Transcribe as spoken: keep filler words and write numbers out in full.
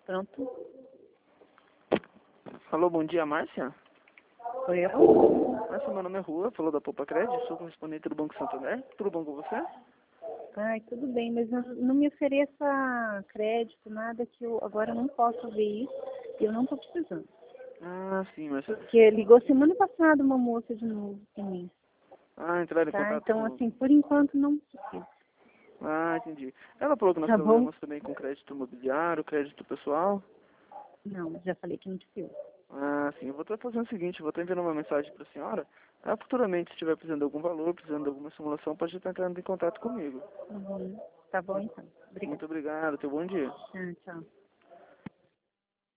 Pronto. Alô, bom dia, Márcia? Sou eu? Márcia, meu nome é Rua, falou da Poupa Crédito, sou correspondente do Banco Santander. Tudo bom com você? Ai, tudo bem, mas não, não me ofereça crédito, nada que eu agora não posso ver isso e eu não estou precisando. Ah, sim, Márcia. Porque ligou semana passada uma moça de novo em mim, Ah, entraram em tá? contato Então, com... assim, por enquanto não preciso. Ah, entendi. Ela falou que nós Tá bom? trabalhamos também com crédito imobiliário, crédito pessoal. Não, já falei que não preciso. Ah, sim. Eu vou estar fazendo o seguinte, eu vou estar enviando uma mensagem para a senhora. Ah, futuramente, se estiver precisando de algum valor, precisando de alguma simulação, pode estar entrando em contato comigo. Uhum. Tá bom, então. Obrigada. Muito obrigado, tenha um bom dia. Ah, tchau.